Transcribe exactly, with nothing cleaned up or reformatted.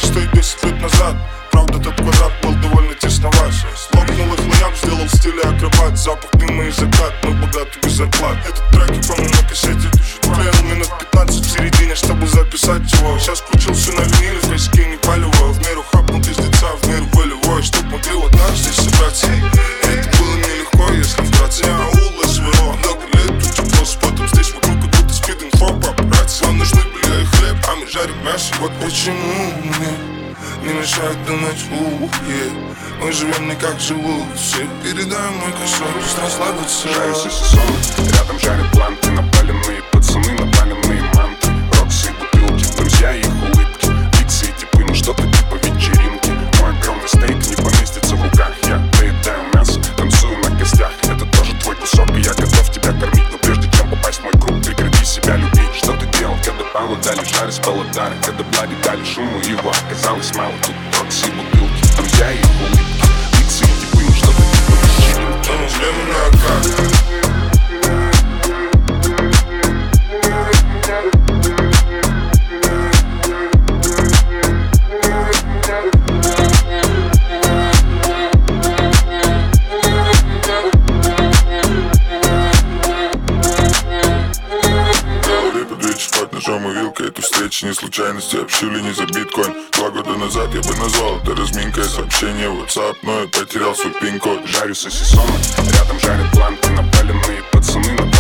стоит десять лет назад. Правда, тот квадрат был довольно тесноват. Лопнул их лоям, сделал в стиле акробат. Запах дыма и закат, мы богаты без зарплат. Этот трек я помню на кассете. Клеил минут пятнадцать в середине, чтобы записать его. Сейчас включил все на виниле, в косяке не палево. В меру хапнул пиздеца, в меру волевой. Чтоб могли вот нас здесь собраться. Это было нелегко, если вкратце. Я аул, СВО, много лет, тут тепло с потом. Здесь вокруг как будто спид-инфо, папарацци. Вам нужны были и хлеб, а мы жарим мясо. Вот почему мне не мешает думать, ух, yeah. Мы живем не как живут все. Передаем мой кошелек, пусть расслабиться. Жарю сосисоны, рядом жарят планты. Напаленные пацаны, напаленные манты. Роксы и бутылки, друзья и их улыбки. Фиксы и типы, ну что-то типа вечеринки. Мой огромный стейк не поместится в руках. Я доедаю мясо, танцую на костях. Это тоже твой кусок, и я готов тебя кормить. Но прежде чем попасть в мой круг, прекрати себя любить. Что ты делал, когда Павлу дали жарь с полотара? Когда Блади дали шуму, его оказалось мало. Тут роксы и бутылки, друзья и их улыбки. Фиксы и типы, ну что-то типа вечеринки. Проблема на оках. Ножом и вилкой, эту встречу не случайности. Общили не за биткоин. Два года назад я бы назвал это разминкой. Сообщение в WhatsApp, но я потерял свой пин-код. Жарю сосисоны, рядом жарят планты. Напаленные пацаны,